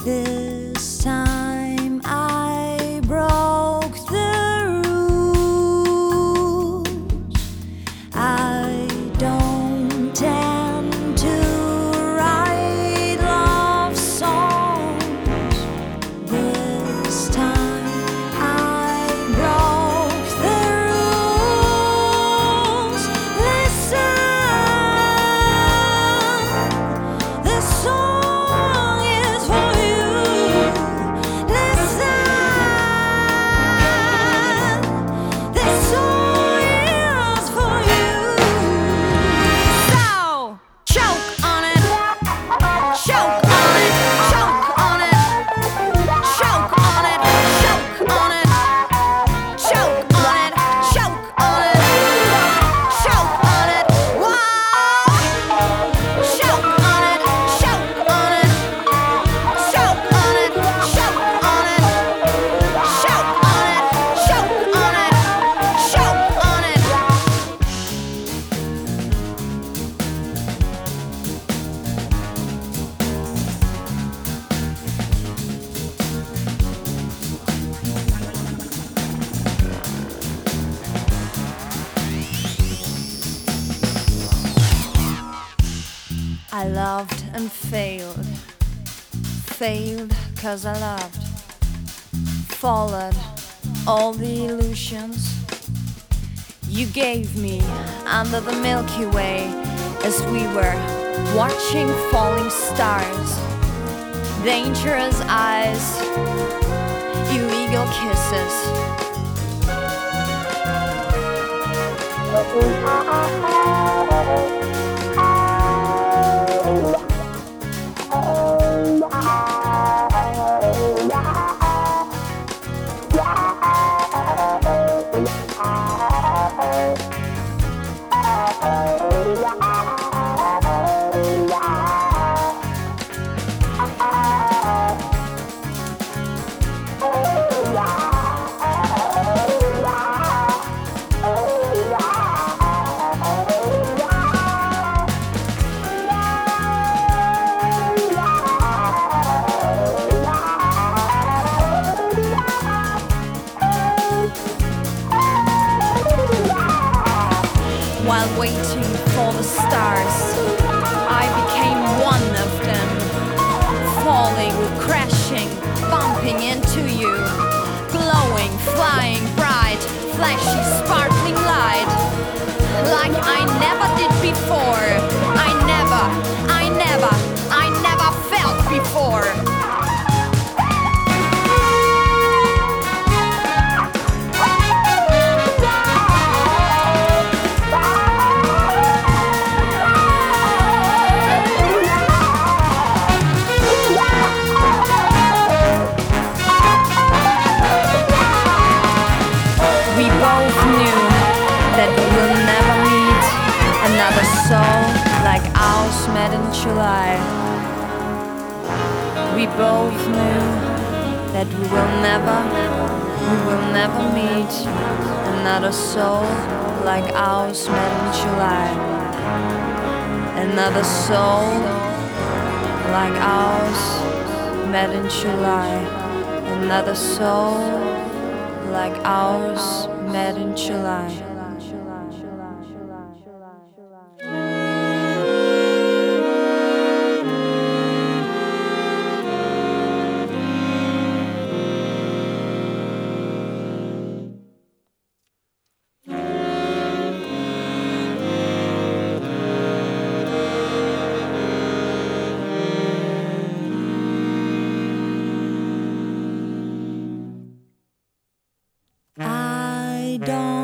This time I broke the rules. I don't tend to write love songs. This time I broke the rules. Listen, this song is for you. Listen, this song is for you. So choke on it, choke on it, choke on it, choke on it, choke on it, choke on it, choke on it, choke on it. Whoa! Choke on it, choke on it, choke on it, choke on it, choke on it, choke on it, choke on it. I loved and failed, failed 'cause I loved, followed all the illusions you gave me under the Milky Way as we were watching falling stars, dangerous eyes, illegal kisses. While waiting for the stars, I became one of them, falling, crashing, bumping into you, glowing, flying bright, flashy, sparkling light, like I never did before. I never felt before. We both knew that we will never meet another soul like ours met in July. We both knew that we will never meet another soul like ours met in July. Another soul like ours met in July. Another soul like ours met in July. I don't